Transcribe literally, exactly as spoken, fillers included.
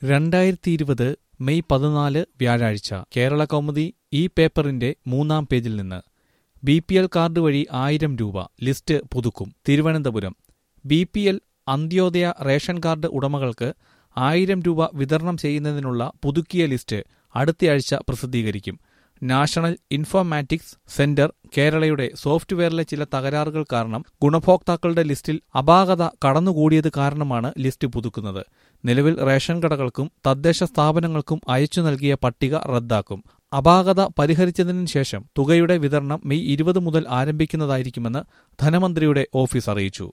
രണ്ടായിരത്തി ഇരുപത് മെയ് പതിനാല് വ്യാഴാഴ്ച കേരളകൗമുദി ഈ പേപ്പറിന്റെ മൂന്നാം പേജിൽ നിന്ന് ബി പി എൽ കാർഡ് വഴി ആയിരം രൂപ ലിസ്റ്റ് പുതുക്കും. Thiruvananthapuram B P L Antyodaya ration card ഉടമകൾക്ക് ആയിരം രൂപ വിതരണം ചെയ്യുന്നതിനുള്ള പുതുക്കിയ ലിസ്റ്റ് അടുത്തയാഴ്ച പ്രസിദ്ധീകരിക്കും. നാഷണൽ ഇൻഫോർമാറ്റിക്സ് സെന്റർ കേരളയുടെ സോഫ്റ്റ്വെയറിലെ ചില തകരാറുകൾ കാരണം ഗുണഭോക്താക്കളുടെ ലിസ്റ്റിൽ അപാകത കടന്നുകൂടിയത് കാരണമാണ് ലിസ്റ്റ് പുതുക്കുന്നത്. നിലവിൽ റേഷൻ കടകൾക്കും തദ്ദേശ സ്ഥാപനങ്ങൾക്കും അയച്ചു നൽകിയ പട്ടിക റദ്ദാക്കും. അപാകത പരിഹരിച്ചതിനു ശേഷം തുകയുടെ വിതരണം മെയ് ഇരുപത് മുതൽ ആരംഭിക്കുന്നതായിരിക്കുമെന്ന് ധനമന്ത്രിയുടെ ഓഫീസ് അറിയിച്ചു.